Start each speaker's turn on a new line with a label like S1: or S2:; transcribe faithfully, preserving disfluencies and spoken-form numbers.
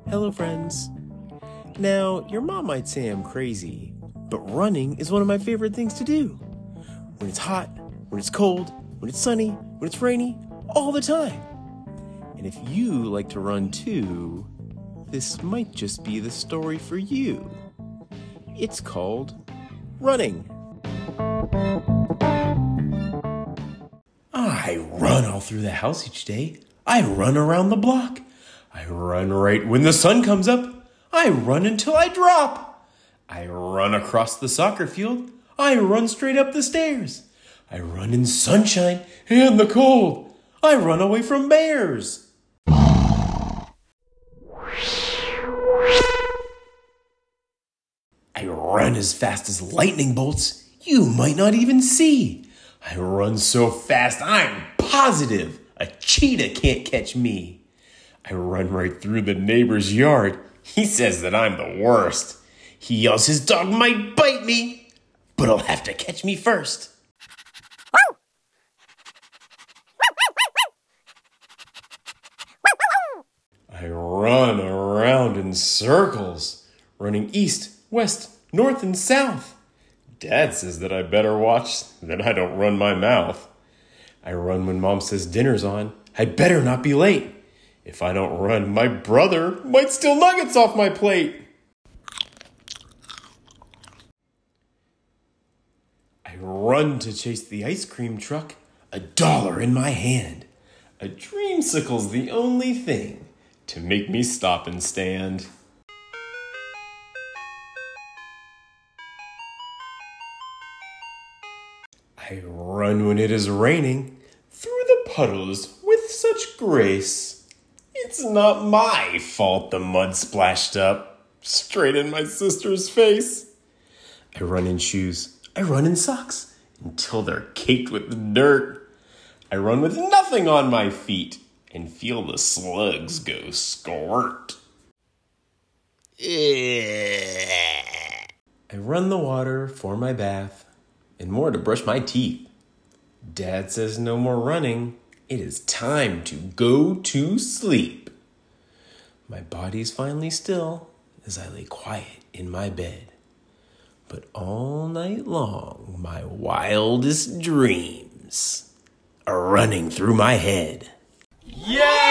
S1: Hello friends. Now, your mom might say I'm crazy, but running is one of my favorite things to do. When it's hot, when it's cold, when it's sunny, when it's rainy, all the time. And if you like to run too, this might just be the story for you. It's called running. I run all through the house each day. I run around the block. I run right when the sun comes up. I run until I drop. I run across the soccer field. I run straight up the stairs. I run in sunshine and the cold. I run away from bears. I run as fast as lightning bolts you might not even see. I run so fast I'm positive a cheetah can't catch me. I run right through the neighbor's yard. He says that I'm the worst. He yells his dog might bite me, but he'll have to catch me first. I run around in circles, running east, west, north, and south. Dad says that I better watch that I don't run my mouth. I run when Mom says dinner's on. I better not be late. If I don't run, my brother might steal nuggets off my plate. I run to chase the ice cream truck, a dollar in my hand. A dreamsicle's the only thing to make me stop and stand. I run when it is raining, through the puddles with such grace. It's not my fault the mud splashed up, straight in my sister's face. I run in shoes, I run in socks, until they're caked with dirt. I run with nothing on my feet, and feel the slugs go squirt. I run the water for my bath, and more to brush my teeth. Dad says no more running. It is time to go to sleep. My body's finally still as I lay quiet in my bed. But all night long, my wildest dreams are running through my head. Yeah!